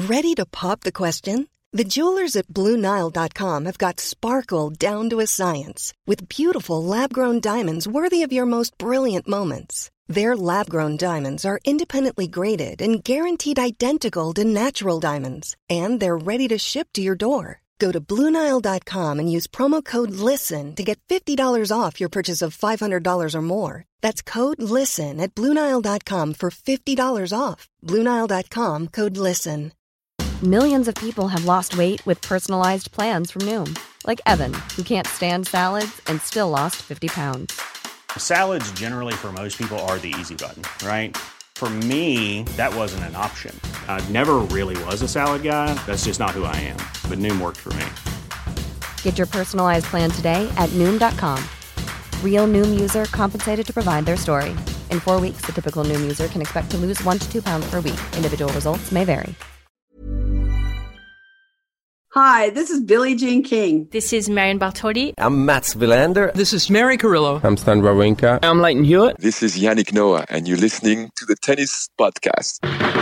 Ready to pop the question? The jewelers at BlueNile.com have got sparkle down to a science with beautiful lab-grown diamonds worthy of your most brilliant moments. Their lab-grown diamonds are independently graded and guaranteed identical to natural diamonds, and they're ready to ship to your door. Go to BlueNile.com and use promo code LISTEN to get $50 off your purchase of $500 or more. That's code LISTEN at BlueNile.com for $50 off. BlueNile.com, code LISTEN. Millions of people have lost weight with personalized plans from Noom. Like Evan, who can't stand salads and still lost 50 pounds. Salads generally for most people are the easy button, right? For me, that wasn't an option. I never really was a salad guy. That's just not who I am. But Noom worked for me. Get your personalized plan today at Noom.com. Real Noom user compensated to provide their story. In 4 weeks, the typical Noom user can expect to lose 1 to 2 pounds per week. Individual results may vary. Hi, this is Billie Jean King. This is Marion Bartoli. I'm Mats Wilander. This is Mary Carillo. I'm Stan Wawrinka. I'm Leighton Hewitt. This is Yannick Noah, and you're listening to the Tennis Podcast.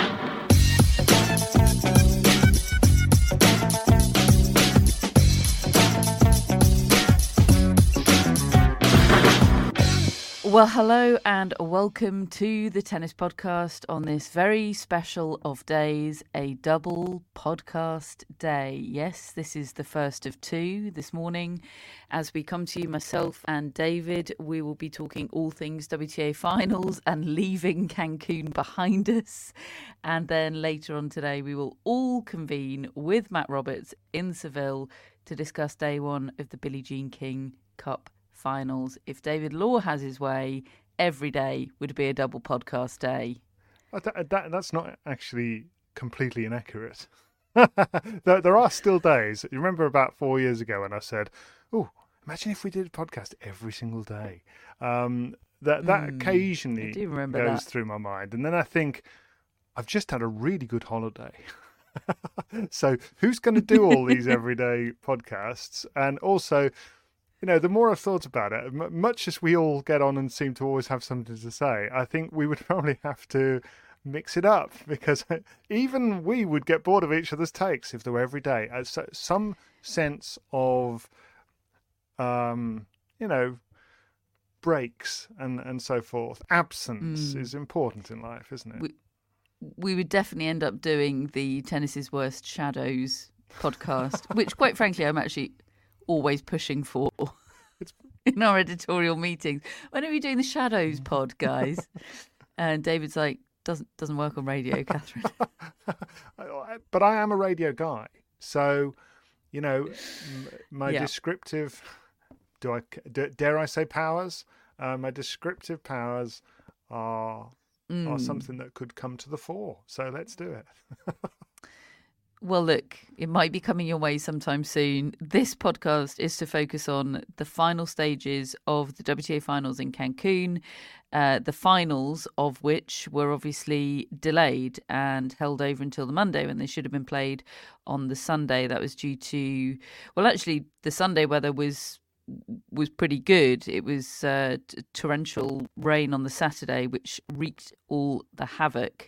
Well, hello and welcome to the Tennis Podcast on this very special of days, a double podcast day. Yes, this is the first of two this morning. As we come to you, myself and David, we will be talking all things WTA finals and leaving Cancun behind us. And then later on today, we will all convene with Matt Roberts in Seville to discuss day one of the Billie Jean King Cup finals. If David Law has his way, every day would be a double podcast day. That's not actually completely inaccurate. There are still days. You remember about 4 years ago when I said, "Oh, imagine if we did a podcast every single day." That occasionally goes through my mind, and then I think I've just had a really good holiday. So who's going to do all these everyday podcasts? And also, you know, the more I've thought about it, much as we all get on and seem to always have something to say, I think we would probably have to mix it up, because even we would get bored of each other's takes if they were every day. Some sense of, breaks and so forth. Absence is important in life, isn't it? We would definitely end up doing the Tennis's Worst Shadows podcast, which, quite frankly, I'm actually always pushing for in our editorial meetings. When are we doing the Shadows pod, guys? And David's like, doesn't work on radio, Catherine. But I am a radio guy, so my descriptive. Dare I say powers? My descriptive powers are something that could come to the fore. So let's do it. Well, look, it might be coming your way sometime soon. This podcast is to focus on the final stages of the WTA finals in Cancun, the finals of which were obviously delayed and held over until the Monday when they should have been played on the Sunday. That was due to, well, actually, the Sunday weather was pretty good. It was torrential rain on the Saturday, which wreaked all the havoc.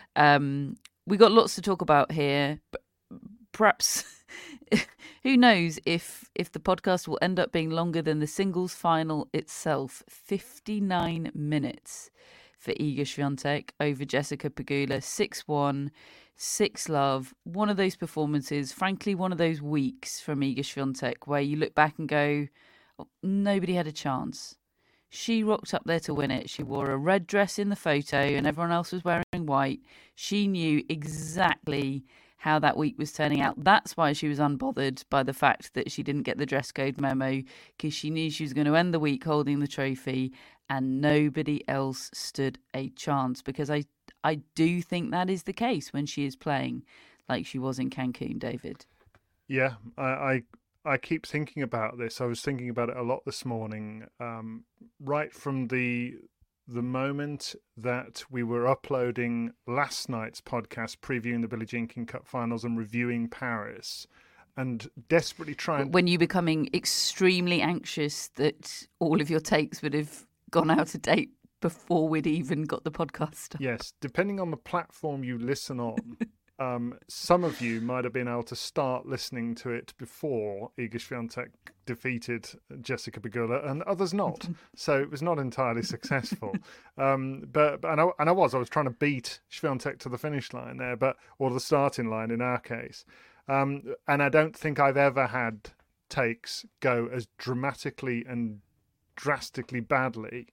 We got lots to talk about here. Perhaps, who knows if the podcast will end up being longer than the singles final itself. 59 minutes for Iga Swiatek over Jessica Pegula. 6-1, 6-love. One of those performances, frankly, one of those weeks from Iga Swiatek where you look back and go, oh, nobody had a chance. She rocked up there to win it. She wore a red dress in the photo and everyone else was wearing white. She knew exactly how that week was turning out. That's why she was unbothered by the fact that she didn't get the dress code memo, because she knew she was going to end the week holding the trophy and nobody else stood a chance, because I do think that is the case when she is playing like she was in Cancun, David. Yeah, I keep thinking about this. I was thinking about it a lot this morning, right from the moment that we were uploading last night's podcast previewing the Billie Jean King Cup finals and reviewing Paris, and desperately trying... When you becoming extremely anxious that all of your takes would have gone out of date before we'd even got the podcast started. Yes, depending on the platform you listen on, some of you might have been able to start listening to it before Iga Swiatek defeated Jessica Pegula, and others not. So it was not entirely successful. But I was trying to beat Swiatek to the finish line there, or the starting line in our case. And I don't think I've ever had takes go as dramatically and drastically badly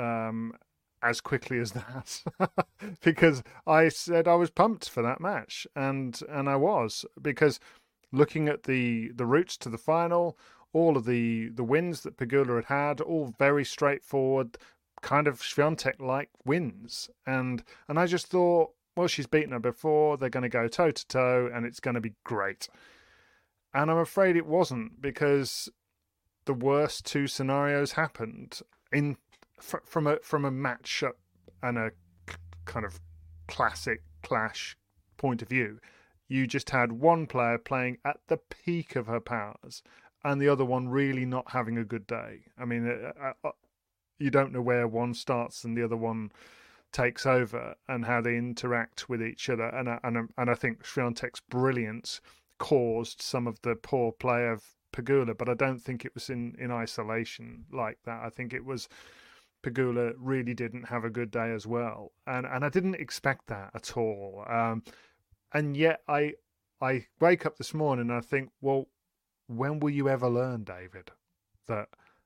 as quickly as that, because I said I was pumped for that match, and I was, because looking at the routes to the final, all of the wins that Pegula had, all very straightforward, kind of Swiatek-like wins, and I just thought, well, she's beaten her before, they're going to go toe-to-toe, and it's going to be great. And I'm afraid it wasn't, because the worst two scenarios happened from a match-up and a kind of classic clash point of view. You just had one player playing at the peak of her powers and the other one really not having a good day. I mean, you don't know where one starts and the other one takes over and how they interact with each other. And I think Swiatek's brilliance caused some of the poor play of Pegula, but I don't think it was in isolation like that. I think it was Pegula really didn't have a good day as well, and I didn't expect that at all. And yet I wake up this morning and I think, well, when will you ever learn, David, that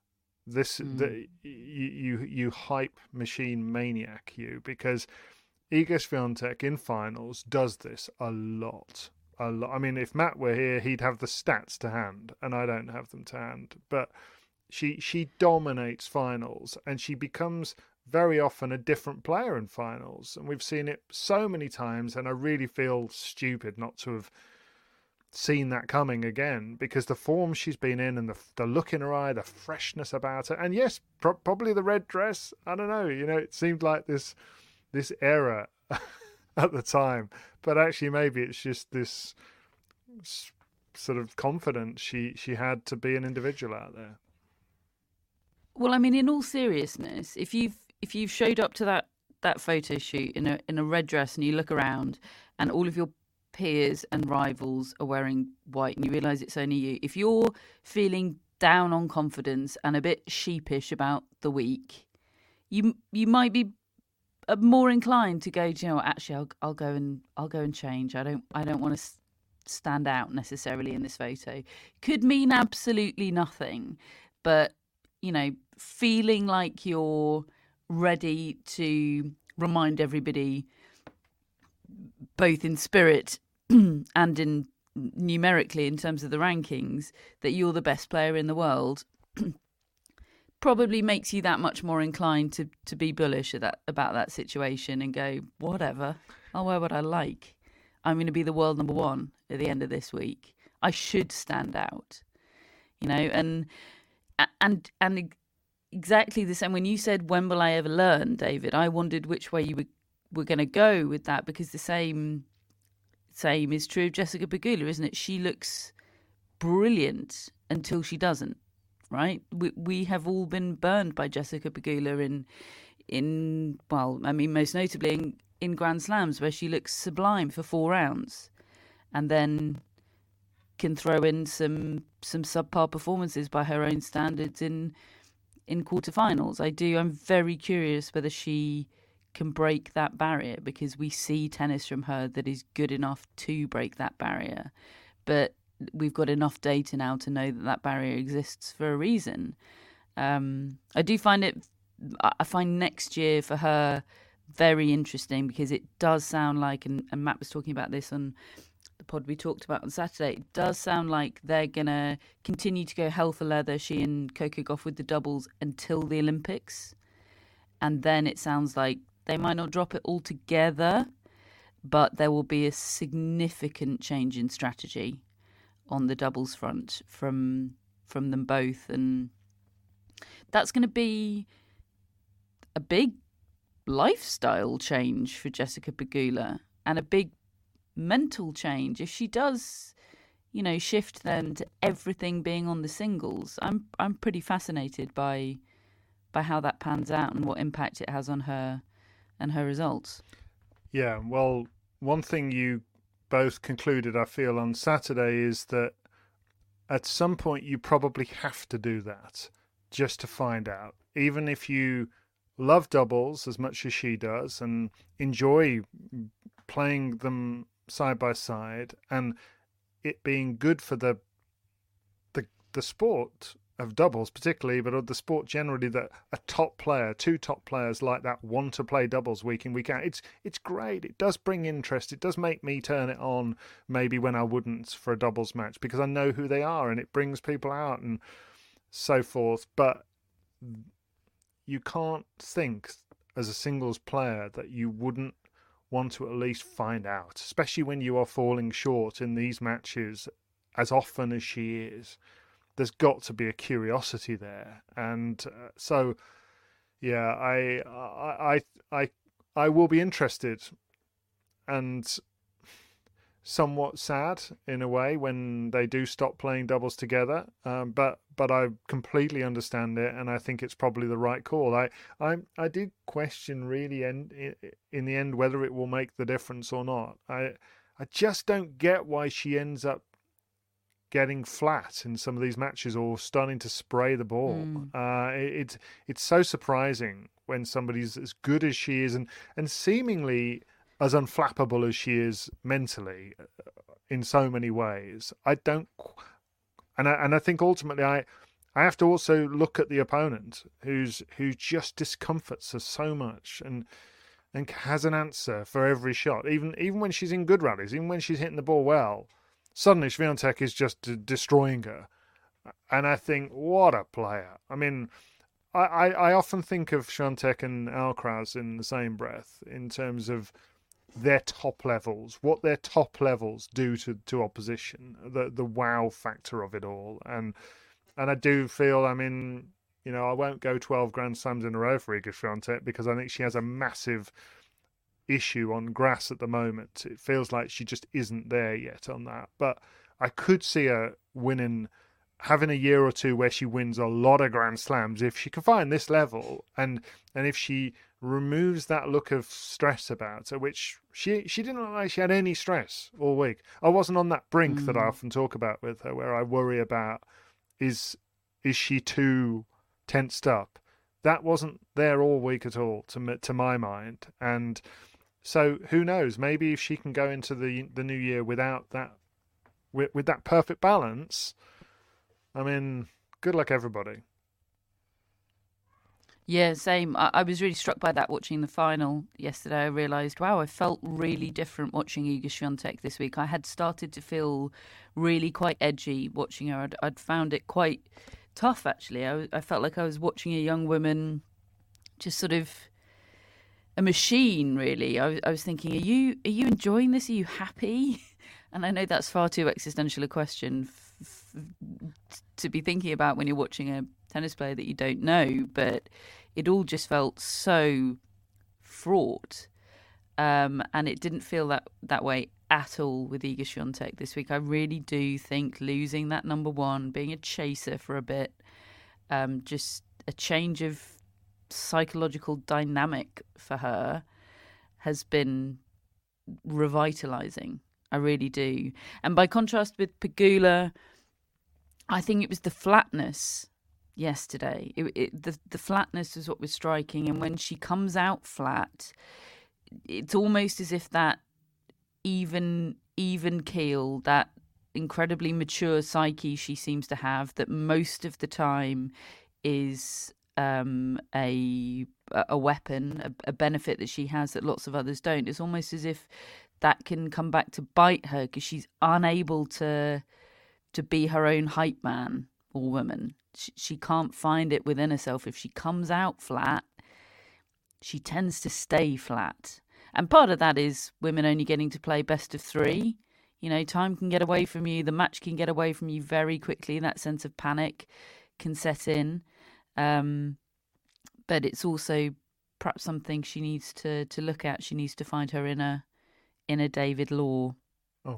that you hype machine maniac because Iga Swiatek in finals does this a lot. I mean, if Matt were here, he'd have the stats to hand, and I don't have them to hand, but she dominates finals, and she becomes very often a different player in finals, and we've seen it so many times, and I really feel stupid not to have seen that coming again, because the form she's been in and the look in her eye, the freshness about her, and yes, probably the red dress, I don't know, it seemed like this era at the time, but actually maybe it's just this sort of confidence she had to be an individual out there. Well, I mean, in all seriousness, if you've showed up to that photo shoot in a red dress and you look around and all of your peers and rivals are wearing white and you realise it's only you, if you're feeling down on confidence and a bit sheepish about the week, you might be more inclined to go, do you know what, actually I'll go and change. I don't want to stand out necessarily in this photo. Could mean absolutely nothing, but feeling like you're ready to remind everybody, both in spirit and in numerically in terms of the rankings, that you're the best player in the world, probably makes you that much more inclined to be bullish about that situation and go, whatever, I'll wear what I like. I'm going to be the world number one at the end of this week. I should stand out, and exactly the same. When you said, when will I ever learn, David, I wondered which way you were going to go with that, because the same is true of Jessica Pegula, isn't it? She looks brilliant until she doesn't, right? We have all been burned by Jessica Pegula in most notably in Grand Slams, where she looks sublime for 4 rounds and then can throw in some subpar performances by her own standards in quarterfinals. I'm very curious whether she can break that barrier, because we see tennis from her that is good enough to break that barrier. But we've got enough data now to know that barrier exists for a reason. I find next year for her very interesting, because it does sound like, and Matt was talking about this on the pod we talked about on Saturday, it does sound like they're going to continue to go hell for leather, she and Coco Gauff with the doubles, until the Olympics. And then it sounds like they might not drop it altogether, but there will be a significant change in strategy on the doubles front from them both. And that's going to be a big lifestyle change for Jessica Pegula, and a big mental change if she does, shift then to everything being on the singles. I'm pretty fascinated by how that pans out and what impact it has on her and her results. Yeah, well, one thing you both concluded, I feel, on Saturday is that at some point you probably have to do that just to find out. Even if you love doubles as much as she does and enjoy playing them side by side, and it being good for the sport of doubles particularly, but of the sport generally, that a top player, two top players like that want to play doubles week in, week out. It's great. It does bring interest. It does make me turn it on maybe when I wouldn't for a doubles match, because I know who they are and it brings people out and so forth. But you can't think as a singles player that you wouldn't want to at least find out, especially when you are falling short in these matches as often as she is. There's got to be a curiosity there, and so yeah, I will be interested and somewhat sad in a way when they do stop playing doubles together. But I completely understand it, and I think it's probably the right call. I did question really in the end whether it will make the difference or not. I just don't get why she ends up getting flat in some of these matches or starting to spray the ball. It's so surprising when somebody's as good as she is and seemingly as unflappable as she is mentally in so many ways. I think ultimately I have to also look at the opponent who just discomforts her so much and has an answer for every shot, even when she's in good rallies, even when she's hitting the ball well. Suddenly, Swiatek is just destroying her. And I think, what a player. I mean, I often think of Swiatek and Alcaraz in the same breath in terms of their top levels, what their top levels do to opposition, the wow factor of it all. And I do feel, I mean, you know, I won't go 12 Grand Slams in a row for Iga Swiatek because I think she has a massive issue on grass at the moment. It feels like she just isn't there yet on that, but I could see her having a year or two where she wins a lot of Grand Slams if she can find this level, and if she removes that look of stress about her, which she didn't look like she had any stress all week. I wasn't on that brink that I often talk about with her, where I worry about is she too tensed up. That wasn't there all week at all to my mind. And so who knows? Maybe if she can go into the new year without that, with that perfect balance, I mean, good luck everybody. Yeah, same. I was really struck by that watching the final yesterday. I realised, wow, I felt really different watching Iga Swiatek this week. I had started to feel really quite edgy watching her. I'd found it quite tough, actually. I felt like I was watching a young woman, just sort of a machine, really. I was thinking, are you enjoying this? Are you happy? And I know that's far too existential a question to be thinking about when you're watching a tennis player that you don't know, but it all just felt so fraught, and it didn't feel that way at all with Iga Swiatek this week. I really do think losing that number one, being a chaser for a bit, just a change of psychological dynamic for her has been revitalising. I really do. And by contrast with Pegula, I think it was the flatness yesterday. The flatness was what was striking. And when she comes out flat, it's almost as if that even keel, that incredibly mature psyche she seems to have, that most of the time is a weapon, a benefit that she has that lots of others don't. It's almost as if that can come back to bite her because she's unable to be her own hype man or woman. She can't find it within herself. If she comes out flat, she tends to stay flat. And part of that is women only getting to play best of three. You know, time can get away from you. The match can get away from you very quickly. That sense of panic can set in. But it's also perhaps something she needs to look at. She needs to find her inner David Law. Oh.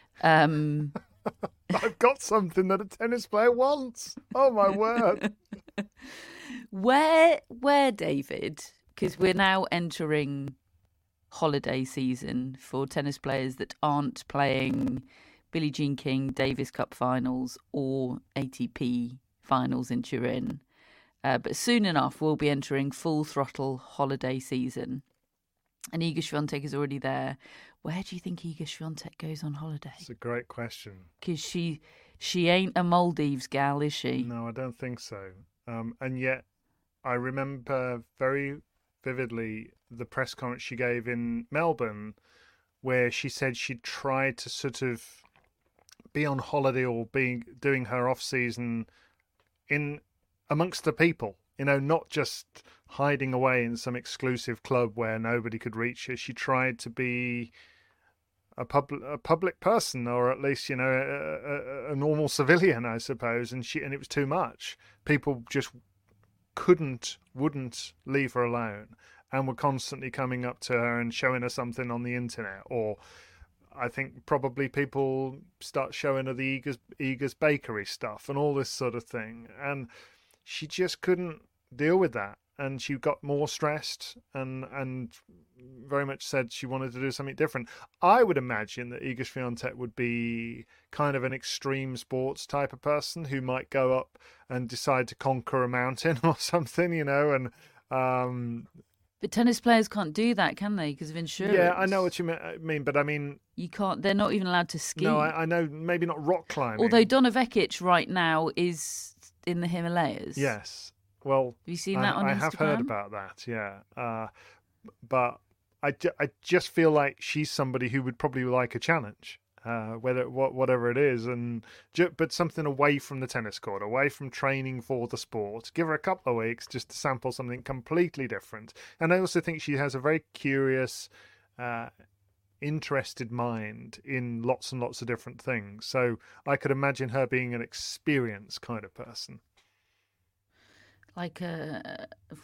I've got something that a tennis player wants. Oh, my word. Where, David, because we're now entering holiday season for tennis players that aren't playing Billie Jean King Davis Cup finals or ATP finals in Turin. But soon enough, we'll be entering full throttle holiday season. And Iga Swiatek is already there. Where do you think Iga Swiatek goes on holiday? It's a great question. Because she ain't a Maldives gal, is she? No, I don't think so. And yet, I remember very vividly the press conference she gave in Melbourne, where she said she'd tried to sort of be on holiday or doing her off season in amongst the people, not just hiding away in some exclusive club where nobody could reach her. She tried to be a public person, or at least a normal civilian, I suppose. And it was too much. People just wouldn't leave her alone, and were constantly coming up to her and showing her something on the internet, or I think probably people start showing her the Iga's bakery stuff and all this sort of thing, and she just couldn't deal with that, and she got more stressed and very much said she wanted to do something different. I would imagine that Iga Swiatek would be kind of an extreme sports type of person who might go up and decide to conquer a mountain or something, and But tennis players can't do that, can they? Because of insurance. Yeah, I know what you mean, but I mean... You can't... They're not even allowed to ski. No, I know, maybe not rock climbing. Although Donna Vekic right now is in the Himalayas. Yes. Well... Have you seen that on Instagram? I have heard about that, yeah. But I just feel like she's somebody who would probably like a challenge. Whatever it is, but something away from the tennis court, away from training for the sport. Give her a couple of weeks just to sample something completely different. And I also think she has a very curious, interested mind in lots and lots of different things. So I could imagine her being an experienced kind of person, like a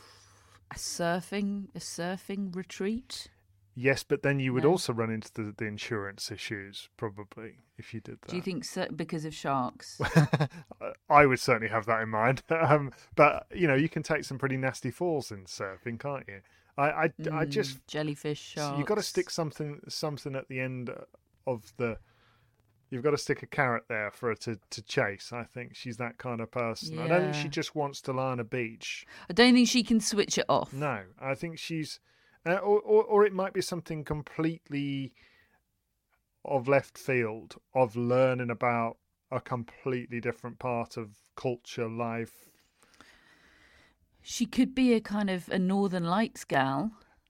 surfing retreat. Yes, but then you would also run into the insurance issues, probably, if you did that. Do you think because of sharks? I would certainly have that in mind. But, you can take some pretty nasty falls in surfing, can't you? I just... Jellyfish, sharks... You've got to stick something at the end of the... You've got to stick a carrot there for her to chase. I think she's that kind of person. Yeah. I don't think she just wants to lie on a beach. I don't think she can switch it off. No, I think she's... Or it might be something completely of left field, of learning about a completely different part of culture, life. She could be a kind of a Northern Lights gal.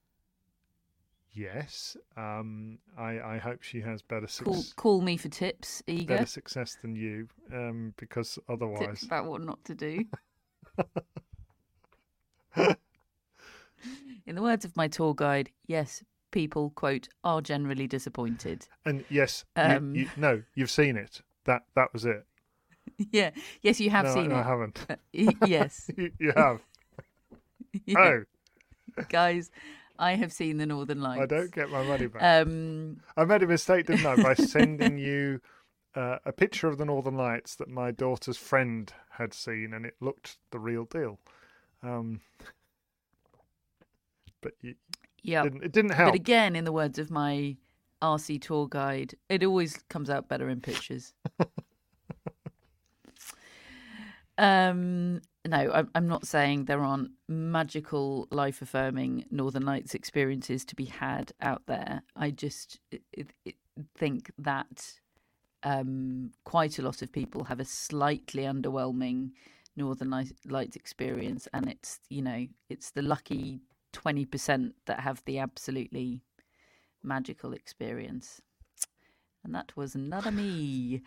Yes. I hope she has better success. Call me for tips, Iga. Better success than you, because otherwise... Tips about what not to do. In the words of my tour guide, yes, people, quote, are generally disappointed. And yes, you've seen it. That was it. Yeah. Yes, you have seen it. No, I haven't. Yes. You have. Yeah. Oh. Guys, I have seen the Northern Lights. I don't get my money back. I made a mistake, didn't I, by sending you a picture of the Northern Lights that my daughter's friend had seen, and it looked the real deal. But it didn't help. But again, in the words of my RC tour guide, it always comes out better in pictures. No, I'm not saying there aren't magical, life-affirming Northern Lights experiences to be had out there. I just think that quite a lot of people have a slightly underwhelming Northern Lights experience, and it's the lucky 20% that have the absolutely magical experience. And that was not me.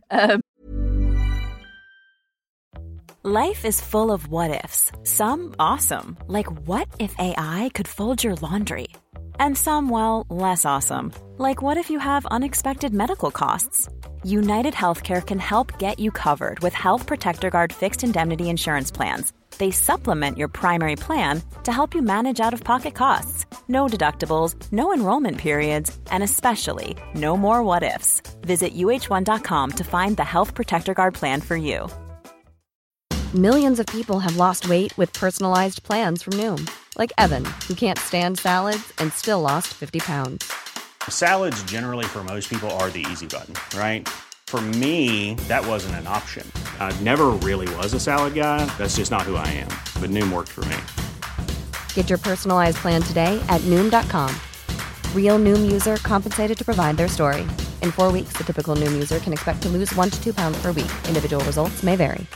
Life is full of what-ifs. Some awesome, like what if AI could fold your laundry? And some, well, less awesome, like what if you have unexpected medical costs? United Healthcare can help get you covered with Health Protector Guard fixed indemnity insurance plans. They supplement your primary plan to help you manage out-of-pocket costs. No deductibles, no enrollment periods, and especially no more what-ifs. Visit UH1.com to find the Health Protector Guard plan for you. Millions of people have lost weight with personalized plans from Noom. Like Evan, who can't stand salads and still lost 50 pounds. Salads generally for most people are the easy button, right? For me, that wasn't an option. I never really was a salad guy. That's just not who I am. But Noom worked for me. Get your personalized plan today at Noom.com. Real Noom user compensated to provide their story. In 4 weeks, the typical Noom user can expect to lose 1 to 2 pounds per week. Individual results may vary.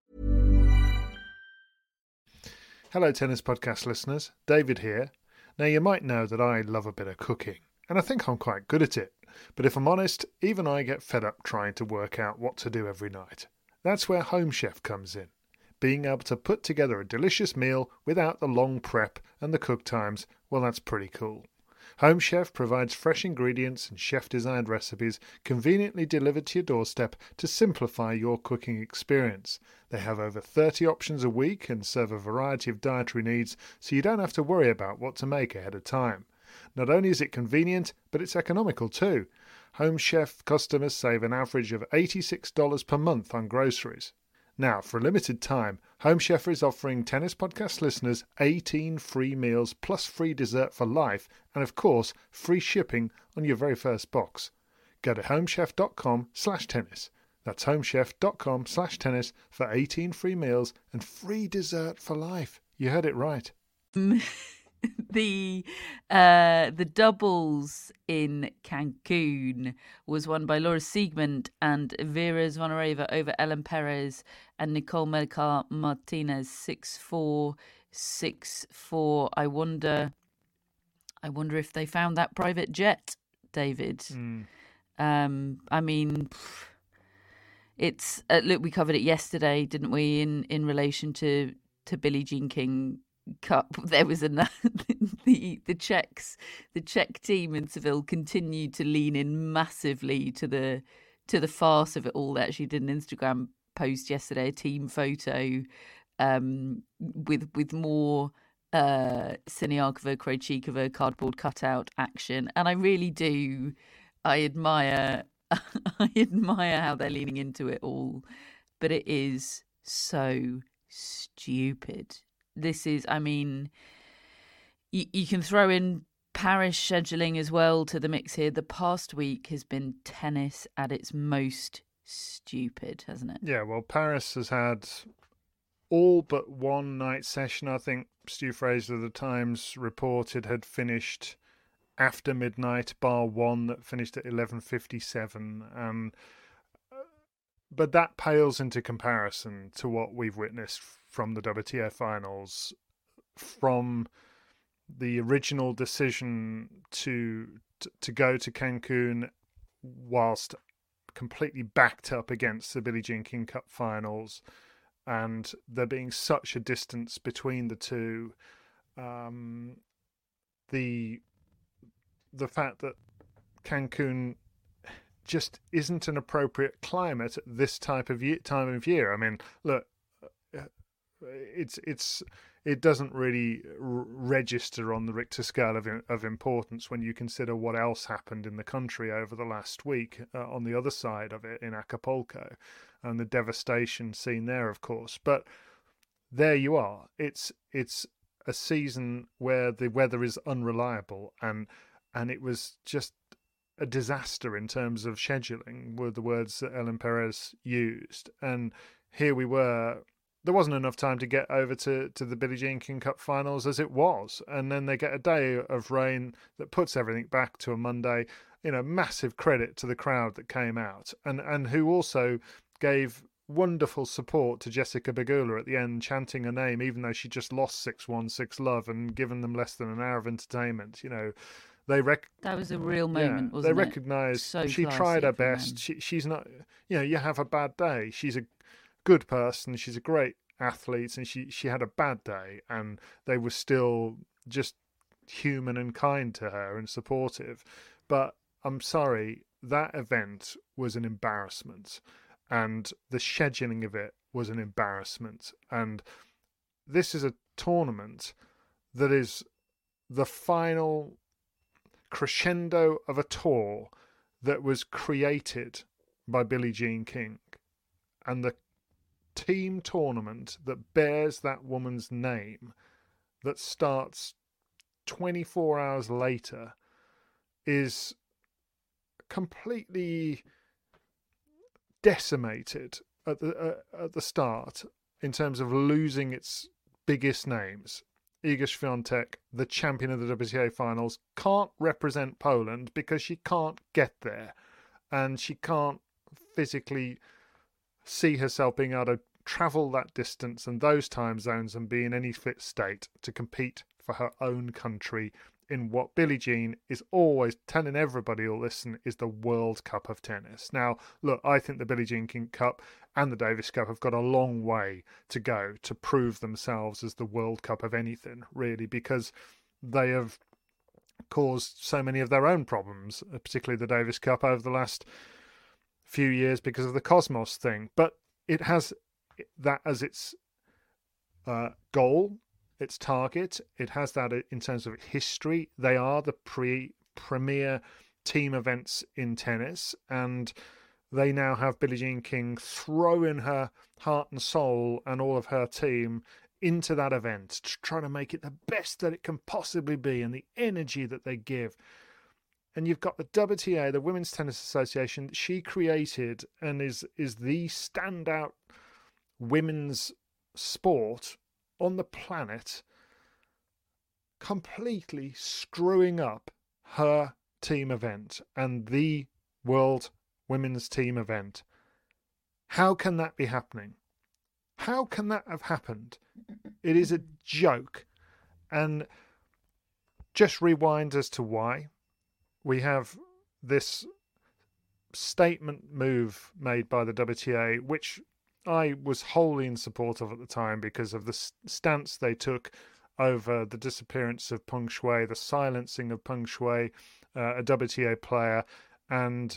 Hello, Tennis Podcast listeners. David here. Now, you might know that I love a bit of cooking, and I think I'm quite good at it. But if I'm honest, even I get fed up trying to work out what to do every night. That's where Home Chef comes in. Being able to put together a delicious meal without the long prep and the cook times, well, that's pretty cool. Home Chef provides fresh ingredients and chef-designed recipes conveniently delivered to your doorstep to simplify your cooking experience. They have over 30 options a week and serve a variety of dietary needs, so you don't have to worry about what to make ahead of time. Not only is it convenient, but it's economical too. Home Chef customers save an average of $86 per month on groceries. Now, for a limited time, Home Chef is offering Tennis Podcast listeners 18 free meals plus free dessert for life and, of course, free shipping on your very first box. Go to homechef.com/tennis. That's homechef.com/tennis for 18 free meals and free dessert for life. You heard it right. The doubles in Cancun was won by Laura Siegemund and Vera Zvonareva over Ellen Perez and Nicole Melgar Martinez 6-4, 6-4. I wonder if they found that private jet, David. I mean, it's look, we covered it yesterday, didn't we? In relation to Billie Jean King Cup, there was the Czech team in Seville continued to lean in massively to the farce of it all. They actually did an Instagram post yesterday, a team photo with more Siniakova, Krejcikova cardboard cutout action, and I really do. I admire how they're leaning into it all, but it is so stupid. This is, I mean, you can throw in Paris scheduling as well to the mix here. The past week has been tennis at its most stupid, hasn't it? Yeah, well, Paris has had all but one night session. I think Stu Fraser of the Times reported had finished after midnight, bar one that finished at 11:57. But that pales into comparison to what we've witnessed from the WTA finals, from the original decision to go to Cancun whilst completely backed up against the Billie Jean King Cup finals, and there being such a distance between the two. The fact that Cancun just isn't an appropriate climate at this time of year. I mean, look, it doesn't really register on the Richter scale of importance when you consider what else happened in the country over the last week on the other side of it in Acapulco and the devastation seen there, of course. But there you are. It's a season where the weather is unreliable, and it was just a disaster in terms of scheduling, were the words that Ellen Perez used. And here we were. There wasn't enough time to get over to the Billie Jean King Cup finals as it was. And then they get a day of rain that puts everything back to a Monday. You know, massive credit to the crowd that came out and who also gave wonderful support to Jessica Pegula at the end, chanting her name, even though she just lost 6-1, 6-love and given them less than an hour of entertainment. You know, that was a real moment, wasn't it? They recognised she tried her best. She's not, you know, you have a bad day. She's a good person. She's a great athlete, and she had a bad day, and they were still just human and kind to her and supportive. But I'm sorry, that event was an embarrassment, and the scheduling of it was an embarrassment. And this is a tournament that is the final crescendo of a tour that was created by Billie Jean King, and the team tournament that bears that woman's name that starts 24 hours later is completely decimated at the start in terms of losing its biggest names. Iga Świątek, the champion of the WTA finals, can't represent Poland because she can't get there, and she can't physically see herself being able to travel that distance and those time zones and be in any fit state to compete for her own country in what Billie Jean is always telling everybody who'll listen is the World Cup of tennis. Now, look, I think the Billie Jean King Cup and the Davis Cup have got a long way to go to prove themselves as the World Cup of anything, really, because they have caused so many of their own problems, particularly the Davis Cup over the last few years because of the Cosmos thing. But it has that as its goal, its target. It has that in terms of history. They are the premier team events in tennis, and they now have Billie Jean King throwing her heart and soul and all of her team into that event to try to make it the best that it can possibly be, and the energy that they give. And you've got the WTA, the Women's Tennis Association, that she created and is the standout women's sport on the planet, completely screwing up her team event and the World Women's Team event. How can that be happening? How can that have happened? It is a joke. And just rewind as to why. We have this statement move made by the WTA, which I was wholly in support of at the time because of the stance they took over the disappearance of Peng Shuai, the silencing of Peng Shuai, a WTA player, and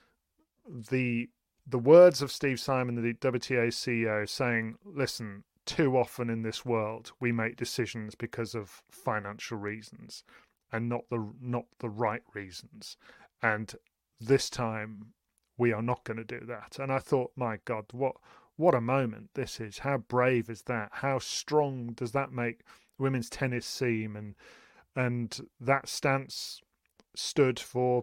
the words of Steve Simon, the WTA CEO, saying, listen, too often in this world we make decisions because of financial reasons and not the right reasons. And this time we are not going to do that. And I thought, my God, what a moment this is. How brave is that? How strong does that make women's tennis seem? And that stance stood for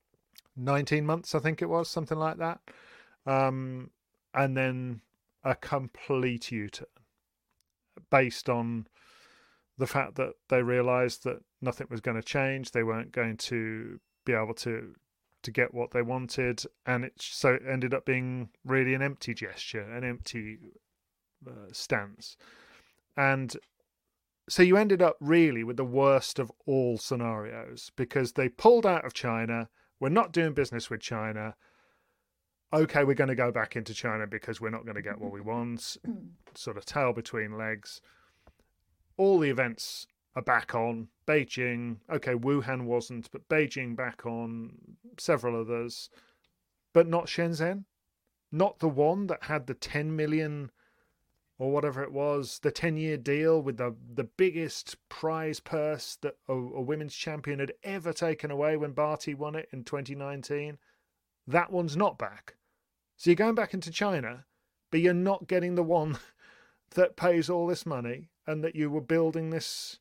19 months, I think it was, something like that. And then a complete U-turn based on the fact that they realised that nothing was going to change. They weren't going to be able to get what they wanted, and it ended up being really an empty gesture, an empty stance. And so you ended up really with the worst of all scenarios, because they pulled out of China. We're not doing business with China. Okay, we're going to go back into China because we're not going to get what we want. Sort of tail between legs. All the events are back on. Beijing, okay, Wuhan wasn't, but Beijing back on, several others, but not Shenzhen. Not the one that had the 10 million or whatever it was, the 10-year deal with the biggest prize purse that a women's champion had ever taken away when Barty won it in 2019. That one's not back. So you're going back into China, but you're not getting the one that pays all this money and that you were building this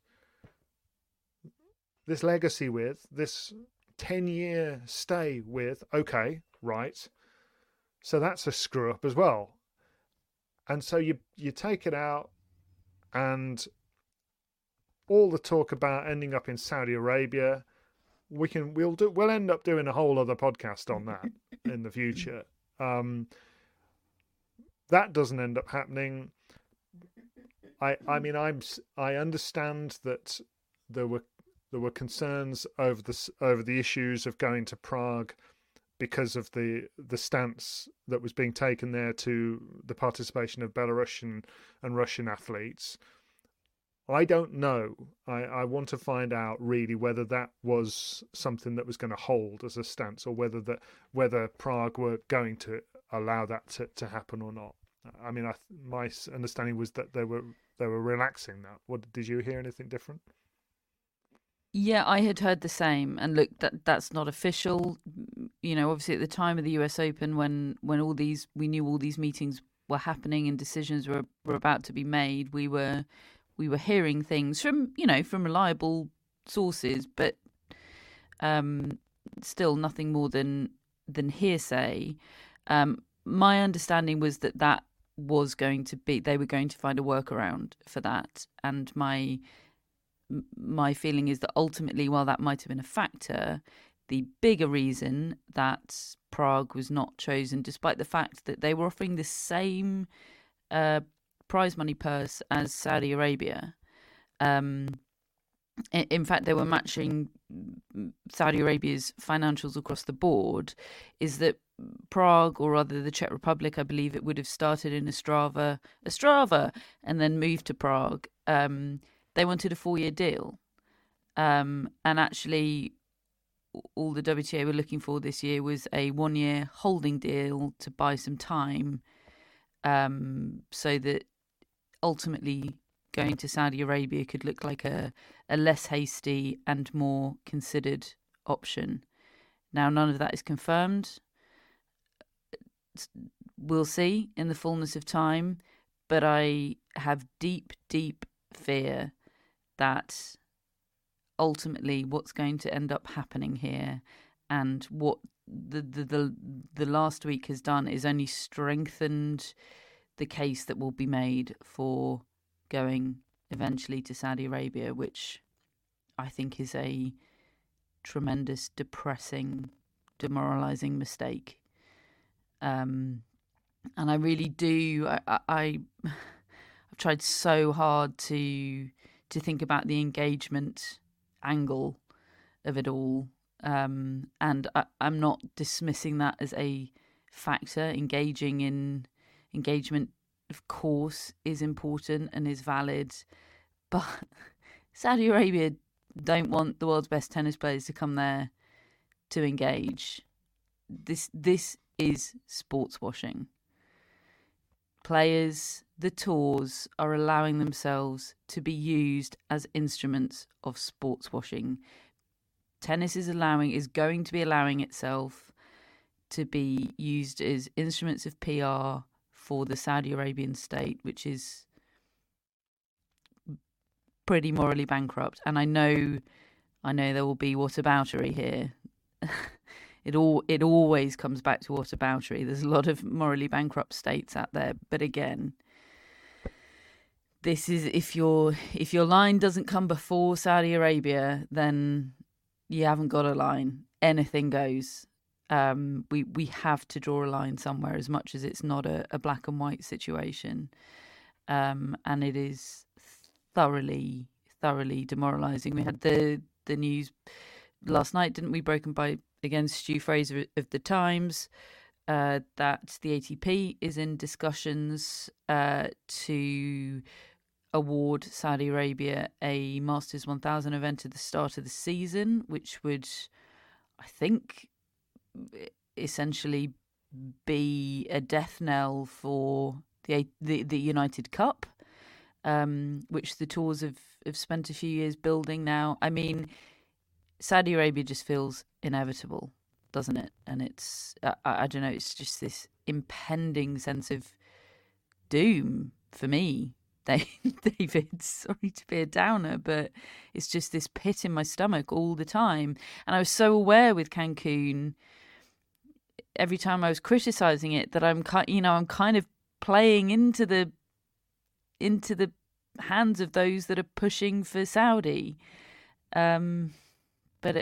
legacy with, this 10-year stay with. Okay, right. So that's a screw up as well. And so you take it out, and all the talk about ending up in Saudi Arabia, we'll end up doing a whole other podcast on that in the future. That doesn't end up happening. I understand that there were concerns over the issues of going to Prague because of the stance that was being taken there to the participation of Belarusian and Russian athletes. I don't know. I want to find out really whether that was something that was going to hold as a stance, or whether Prague were going to allow that to happen or not. I mean, my understanding was that they were relaxing that. What, did you hear anything different? Yeah, I had heard the same. And look, that's not official. You know, obviously at the time of the US Open, when we knew all these meetings were happening and decisions were about to be made, we were we were hearing things from reliable sources, but still nothing more than hearsay. My understanding was that was going to be, they were going to find a workaround for that, and my feeling is that ultimately, while that might have been a factor, the bigger reason that Prague was not chosen, despite the fact that they were offering the same prize money purse as Saudi Arabia. In fact, they were matching Saudi Arabia's financials across the board, is that Prague, or rather the Czech Republic, I believe it would have started in Ostrava, and then moved to Prague. They wanted a 4-year deal. And actually, all the WTA were looking for this year was a 1-year holding deal to buy some time, so that ultimately going to Saudi Arabia could look like a less hasty and more considered option. Now, none of that is confirmed. We'll see in the fullness of time, but I have deep, deep fear that ultimately what's going to end up happening here, and what the last week has done, is only strengthened the case that will be made for going eventually to Saudi Arabia, which I think is a tremendous, depressing, demoralising mistake. And I really do. I've tried so hard to think about the engagement angle of it all, and I'm not dismissing that as a factor. Engagement, of course, is important and is valid, but Saudi Arabia don't want the world's best tennis players to come there to engage. This is sports washing. Players, the tours, are allowing themselves to be used as instruments of sports washing. Tennis is going to be allowing itself to be used as instruments of PR for the Saudi Arabian state, which is pretty morally bankrupt. And I know there will be whataboutery here. It always comes back to whataboutery. There's a lot of morally bankrupt states out there, but again, this is if your line doesn't come before Saudi Arabia, then you haven't got a line. Anything goes. We have to draw a line somewhere, as much as it's not a black and white situation, and it is thoroughly demoralising. We had the news last night, didn't we? Broken by, again, Stu Fraser of the Times, that the ATP is in discussions to award Saudi Arabia a Masters 1000 event at the start of the season, which would, I think, essentially be a death knell for the United Cup, which the tours have spent a few years building now. I mean, Saudi Arabia just feels inevitable, doesn't it? And it's, I don't know, it's just this impending sense of doom for me. David, sorry to be a downer, but it's just this pit in my stomach all the time. And I was so aware with Cancun, every time I was criticising it, that I'm kind of playing into the hands of those that are pushing for Saudi. But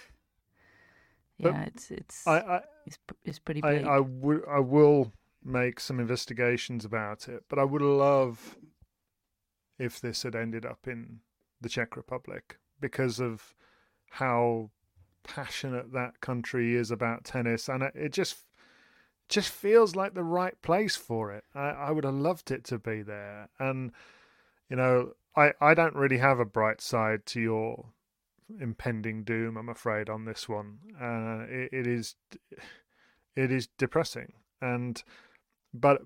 it's pretty big. I will make some investigations about it, but I would love if this had ended up in the Czech Republic, because of how passionate that country is about tennis, and it just feels like the right place for it. I would have loved it to be there, and I don't really have a bright side to your impending doom, I'm afraid, on this one. It is depressing, but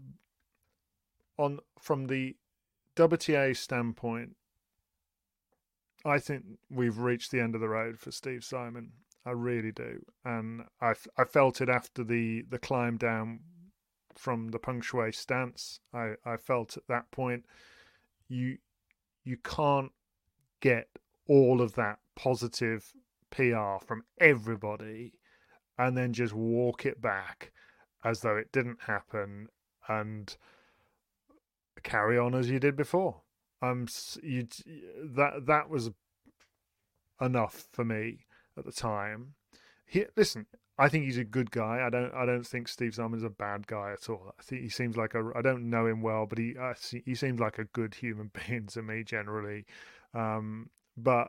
from the WTA standpoint, I think we've reached the end of the road for Steve Simon. I really do, and I felt it after the climb down from the Peng Shuai stance. I felt at that point you you can't get all of that positive PR from everybody and then just walk it back as though it didn't happen and carry on as you did before. That was enough for me at the time. Listen, I think he's a good guy. I don't think Steve Simon's a bad guy at all. I think he seems like I don't know him well, but he seems like a good human being to me generally. But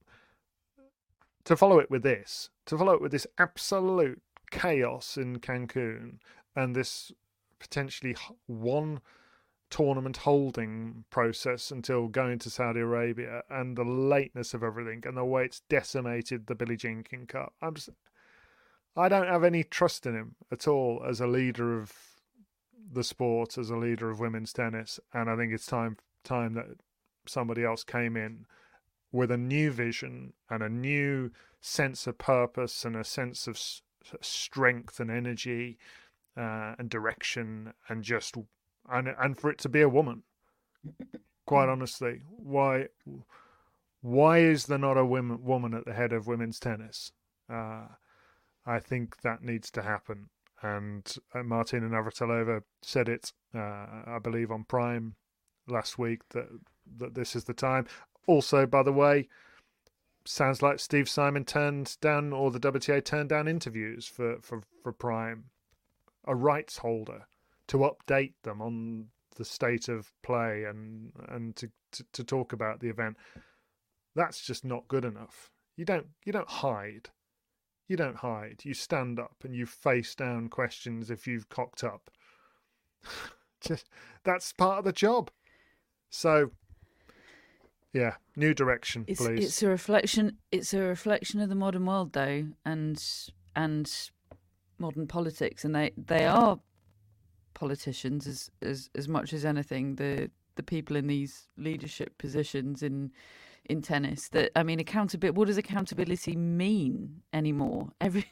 to follow it with this absolute chaos in Cancun and this potentially one tournament holding process until going to Saudi Arabia and the lateness of everything and the way it's decimated the Billie Jean King Cup, I don't have any trust in him at all as a leader of the sport, as a leader of women's tennis, and I think it's time that somebody else came in with a new vision and a new sense of purpose and a sense of strength and energy and direction and for it to be a woman. Quite honestly, why is there not a woman at the head of women's tennis? I think that needs to happen. And Martina Navratilova said it, I believe, on Prime last week that this is the time. Also, by the way, sounds like Steve Simon turned down, or the WTA turned down interviews for Prime, a rights holder, to update them on the state of play and to talk about the event. That's just not good enough. You don't hide. You don't hide. You stand up and you face down questions if you've cocked up. Just that's part of the job. So, yeah, new direction, please. It's a reflection. It's a reflection of the modern world, though, and modern politics, and they are politicians as much as anything. The people in these leadership positions in tennis. That, I mean, accountability. What does accountability mean anymore?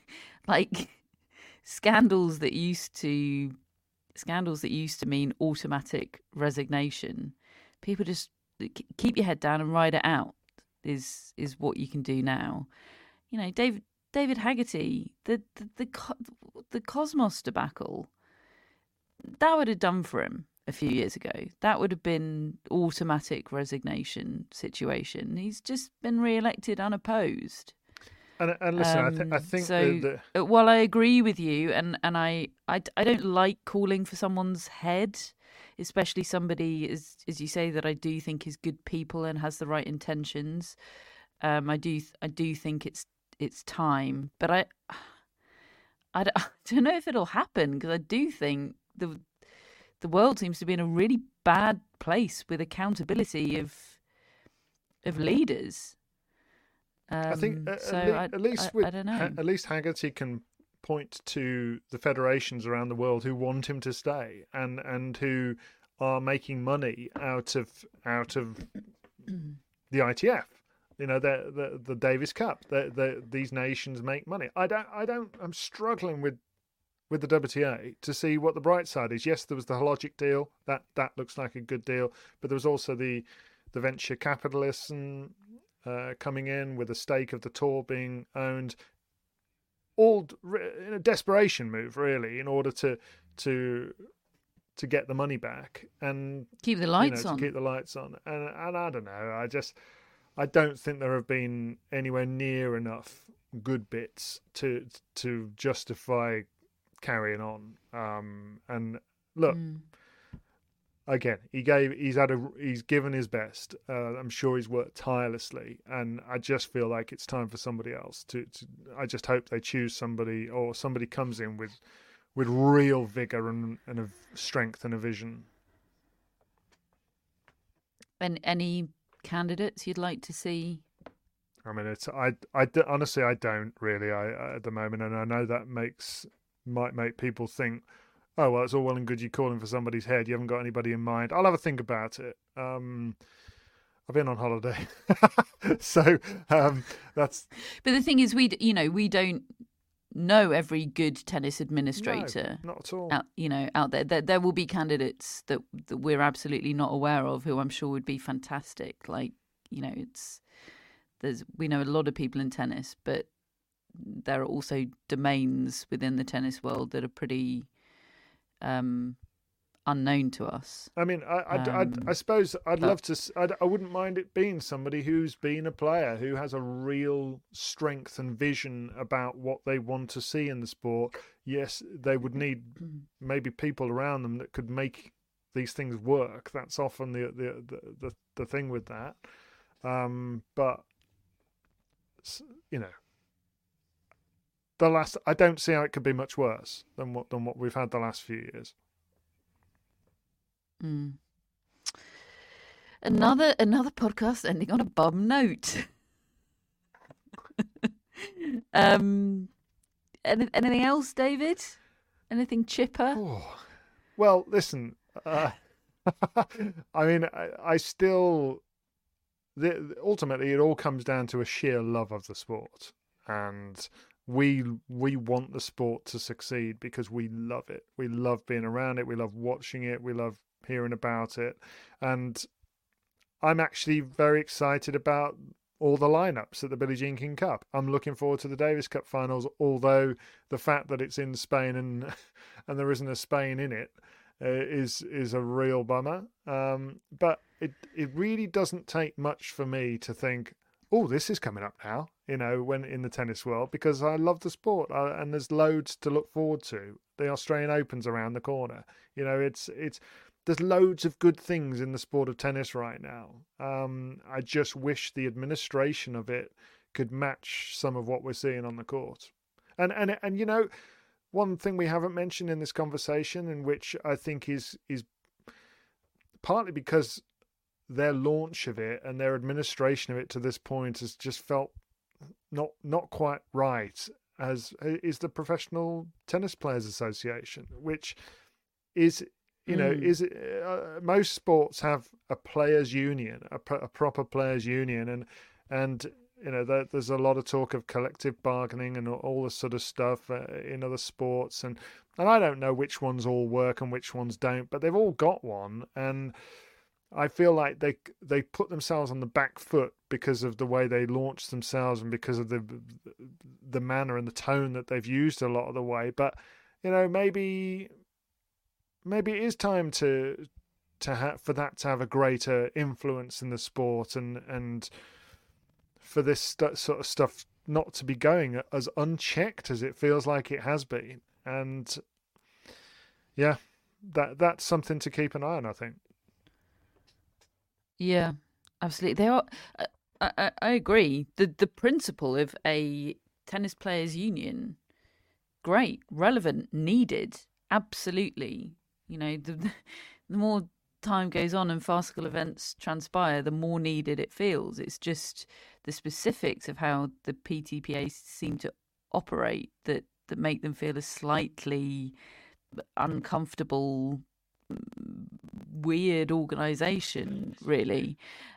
Scandals that used to mean automatic resignation. People just keep your head down and ride it out. Is what you can do now. You know, David Haggerty, the Cosmos debacle. That would have done for him a few years ago. That would have been automatic resignation situation. He's just been re-elected unopposed. And listen, I think so. While I agree with you, and I don't like calling for someone's head, especially somebody as you say that I do think is good people and has the right intentions. I do think it's time, but I don't know if it'll happen, because I do think the world seems to be in a really bad place with accountability of leaders. I think I don't know. At least Haggerty can point to the federations around the world who want him to stay and who are making money out of the ITF. You know, the Davis Cup. These nations make money. I'm struggling with the WTA to see what the bright side is. Yes, there was the Hologic deal. That looks like a good deal. But there was also the venture capitalists coming in with a stake of the tour being owned. All in a desperation move, really, in order to get the money back and keep the lights on. To keep the lights on. And I don't know. I don't think there have been anywhere near enough good bits to justify carrying on. And look, again, he's given his best. I'm sure he's worked tirelessly, and I just feel like it's time for somebody else to I just hope they choose somebody, or somebody comes in with real vigor and a strength and a vision. And any candidates you'd like to see? I mean, honestly, I don't really. At the moment, and I know that might make people think, oh, well, it's all well and good you calling for somebody's head. You haven't got anybody in mind. I'll have a think about it. I've been on holiday, so that's. But the thing is, we don't know every good tennis administrator. No, not at all. Out there. There will be candidates that we're absolutely not aware of who I'm sure would be fantastic. Like, we know a lot of people in tennis, but there are also domains within the tennis world that are pretty unknown to us. I mean, I suppose love to. I wouldn't mind it being somebody who's been a player, who has a real strength and vision about what they want to see in the sport. Yes, they would need maybe people around them that could make these things work. That's often the thing with that. But I don't see how it could be much worse than what we've had the last few years. Another podcast ending on a bum note. Anything else, David? Anything chipper? Oh. Well, listen. I mean, I still. Ultimately, it all comes down to a sheer love of the sport, and we want the sport to succeed because we love it. We love being around it. We love watching it. We love hearing about it, and I'm actually very excited about all the lineups at the Billie Jean King Cup. I'm looking forward to the Davis Cup finals, although the fact that it's in Spain and there isn't a Spain in it is a real bummer. But it really doesn't take much for me to think, oh, this is coming up now, when in the tennis world, because I love the sport and there's loads to look forward to. The Australian Open's around the corner. There's loads of good things in the sport of tennis right now. I just wish the administration of it could match some of what we're seeing on the court. And one thing we haven't mentioned in this conversation, and which I think is partly because their launch of it and their administration of it to this point has just felt not quite right, as is the Professional Tennis Players Association, which is most sports have a players' union, a proper players' union, and there's a lot of talk of collective bargaining and all this sort of stuff in other sports, and I don't know which ones all work and which ones don't, but they've all got one, and I feel like they put themselves on the back foot because of the way they launched themselves and because of the manner and the tone that they've used a lot of the way. But maybe it is time for that to have a greater influence in the sport, and for this sort of stuff not to be going as unchecked as it feels like it has been. And yeah, that's something to keep an eye on, I think. Yeah, absolutely. They are. I agree. The principle of a tennis players' union, great, relevant, needed, absolutely. The more time goes on and farcical events transpire, the more needed it feels. It's just the specifics of how the PTPA seem to operate that make them feel a slightly uncomfortable, weird organisation, really.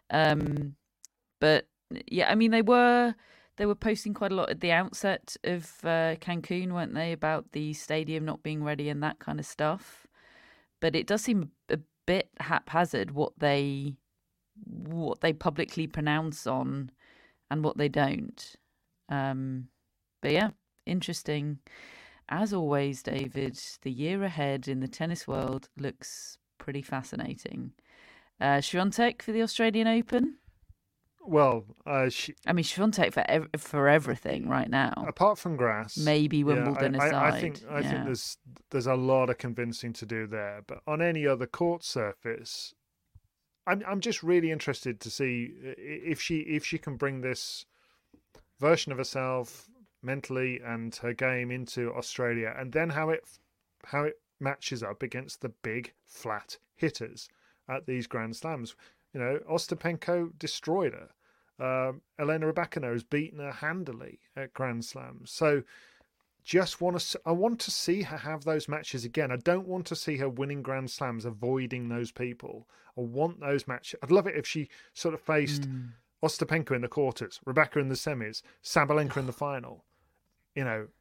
But yeah, I mean, they were posting quite a lot at the outset of Cancun, weren't they, about the stadium not being ready and that kind of stuff. But it does seem a bit haphazard what they publicly pronounce on and what they don't. But yeah, interesting. As always, David, the year ahead in the tennis world looks pretty fascinating. Swiatek for the Australian Open? Well, Swiatek for everything right now. Apart from grass, maybe Wimbledon aside. I think there's a lot of convincing to do there. But on any other court surface, I'm just really interested to see if she can bring this version of herself mentally and her game into Australia, and then how it matches up against the big flat hitters at these Grand Slams. Ostapenko destroyed her. Elena Rybakina has beaten her handily at Grand Slams. So I want to see her have those matches again. I don't want to see her winning Grand Slams, avoiding those people. I want those matches. I'd love it if she sort of faced Ostapenko in the quarters, Rybakina in the semis, Sabalenka in the final.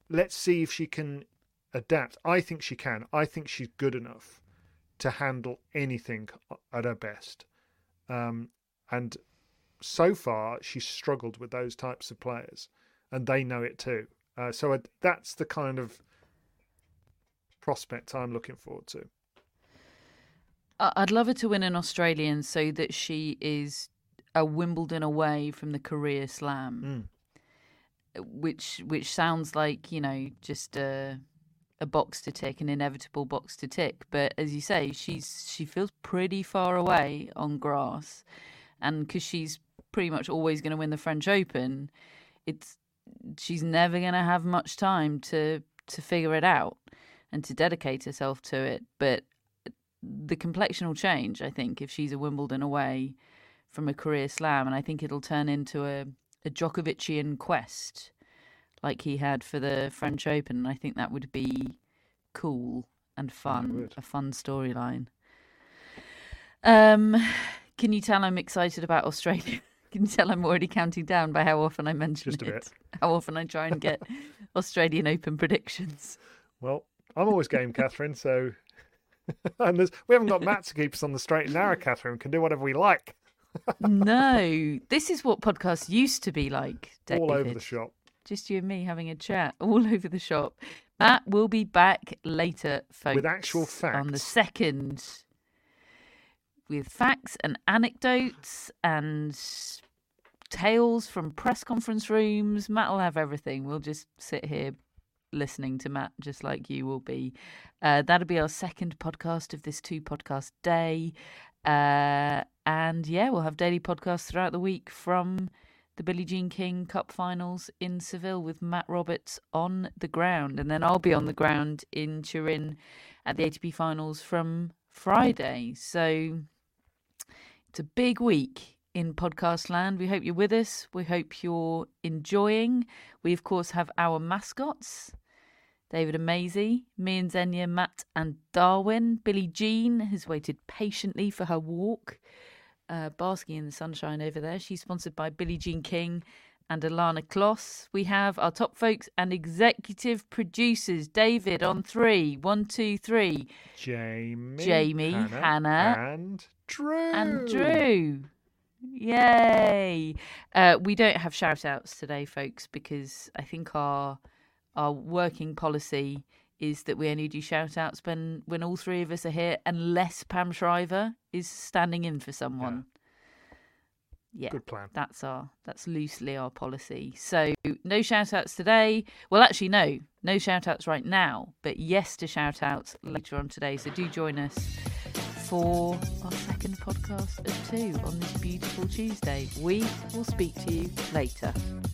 let's see if she can adapt. I think she can. I think she's good enough to handle anything at her best. And so far, she's struggled with those types of players, and they know it too. So that's the kind of prospect I'm looking forward to. I'd love her to win an Australian so that she is a Wimbledon away from the career slam, which sounds like, just a box to tick, an inevitable box to tick. But as you say, she feels pretty far away on grass, and because she's pretty much always going to win the French Open, she's never going to have much time to figure it out and to dedicate herself to it. But the complexion will change, I think, if she's a Wimbledon away from a career slam, and I think it'll turn into a Djokovician quest like he had for the French Open, and I think that would be cool and fun, a fun storyline. Can you tell I'm excited about Australia? Can you tell I'm already counting down by how often I mention Just a bit. How often I try and get Australian Open predictions? Well, I'm always game, Catherine, so... and we haven't got Matt to keep us on the straight and narrow, Catherine. We can do whatever we like. No, this is what podcasts used to be like, David. All over the shop. Just you and me having a chat all over the shop. Matt will be back later, folks. With actual facts. On the 2nd. With facts and anecdotes and tales from press conference rooms. Matt will have everything. We'll just sit here listening to Matt just like you will be. That'll be our 2nd podcast of this 2-podcast day. And yeah, we'll have daily podcasts throughout the week from the Billie Jean King Cup Finals in Seville with Matt Roberts on the ground. And then I'll be on the ground in Turin at the ATP Finals from Friday. So it's a big week in podcast land. We hope you're with us. We hope you're enjoying. We, of course, have our mascots, David and Maisie, me and Xenia, Matt and Darwin. Billie Jean has waited patiently for her walk, basking in the sunshine over there. She's sponsored by Billie Jean King and Alana Kloss. We have our top folks and executive producers. David on 3. 1, 2, 3. Jamie, Hannah, and Drew. Yay! We don't have shout-outs today, folks, because I think our working policy is that we only do shout-outs when all 3 of us are here, unless Pam Shriver is standing in for someone. Yeah, good plan. That's loosely our policy. So no shout-outs today. Well, actually, no shout-outs right now, but yes to shout-outs later on today. So do join us for our 2nd podcast of 2 on this beautiful Tuesday. We will speak to you later.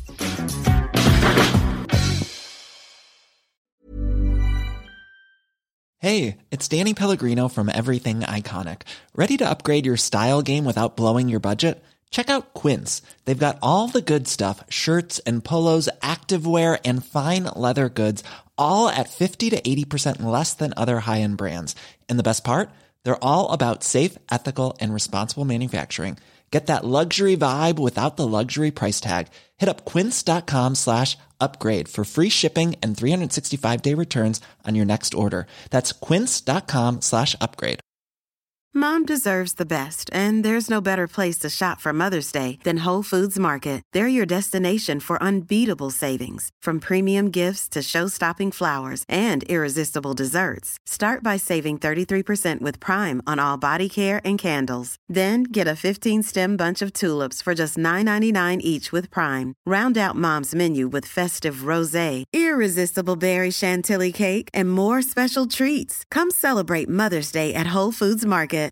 Hey, it's Danny Pellegrino from Everything Iconic. Ready to upgrade your style game without blowing your budget? Check out Quince. They've got all the good stuff, shirts and polos, activewear, and fine leather goods, all at 50 to 80% less than other high-end brands. And the best part? They're all about safe, ethical, and responsible manufacturing. Get that luxury vibe without the luxury price tag. Hit up quince.com/upgrade for free shipping and 365-day returns on your next order. That's quince.com/upgrade. Mom deserves the best, and there's no better place to shop for Mother's Day than Whole Foods Market. They're your destination for unbeatable savings, from premium gifts to show-stopping flowers and irresistible desserts. Start by saving 33% with Prime on all body care and candles. Then get a 15-stem bunch of tulips for just $9.99 each with Prime. Round out Mom's menu with festive rosé, irresistible berry chantilly cake, and more special treats. Come celebrate Mother's Day at Whole Foods Market.